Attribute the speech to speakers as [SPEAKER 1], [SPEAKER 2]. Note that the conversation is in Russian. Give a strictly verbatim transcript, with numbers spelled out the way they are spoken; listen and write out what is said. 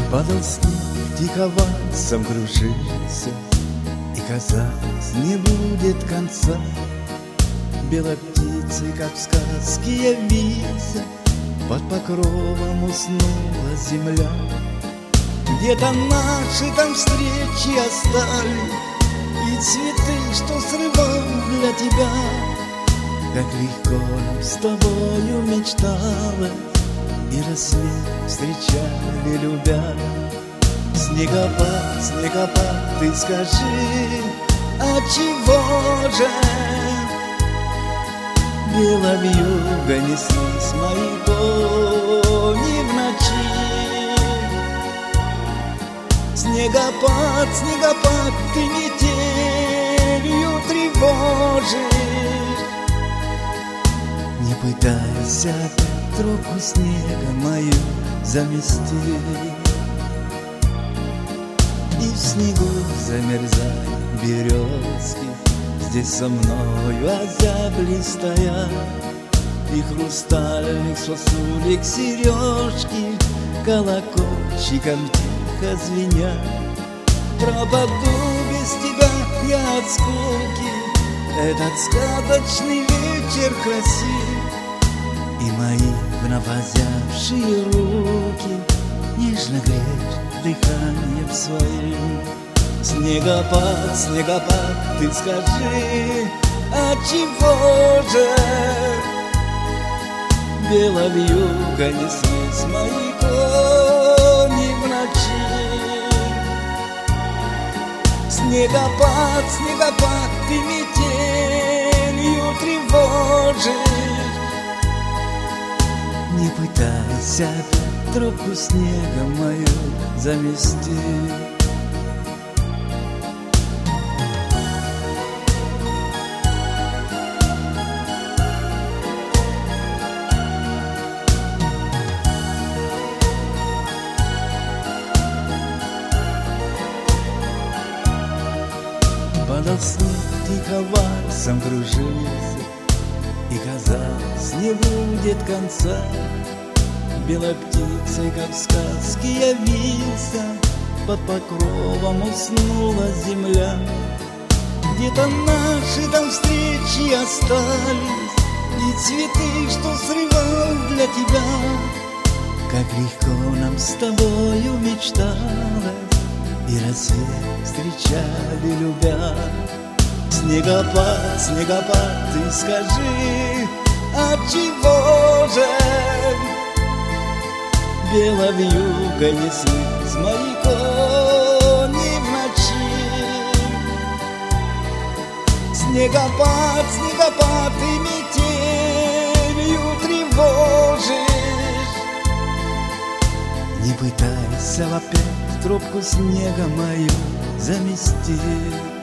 [SPEAKER 1] Падал снег, тихо вальсом кружился, и казалось, не будет конца. Белой птицей, как в сказке, явился, под покровом уснула земля. Где-то наши там встречи остались, и цветы, что срывал для тебя. Как легко нам с тобою мечталось, и рассвет встречали, любя. Снегопад, снегопад, ты скажи, отчего же беловьюга неслись мои кони в ночи? Снегопад, снегопад, ты метелью тревожишь. Не пытайся опять тропку снега мою замести, и в снегу замерзают березки. Здесь со мною озябли стоят, и хрустальных сосулек сережки колокольчиком тихо звенят. Пропаду без тебя я от скуки, этот сказочный вечер красив, и мои вновь озябшие руки нежно греют дыханием своим. Снегопад, снегопад, ты скажи, отчего же беловьюга неслись мои кони в ночи? Снегопад, снегопад, ты метелью тревожишь. Не пытайся опять тропку снега мою замести. Падал снег, тихо вальсом кружился, и казалось, не будет конца. Белой птицей, как в сказке, явился, под покровом уснула земля. Где-то наши там встречи остались, и цветы, что срывал для тебя. Как легко нам с тобою мечталось, и рассвет встречали, любя. Снегопад, снегопад, ты скажи, отчего же беловьюга неслись мои кони в ночи? Снегопад, снегопад, ты метелью тревожишь. Не пытайся опять тропку снега мою замести.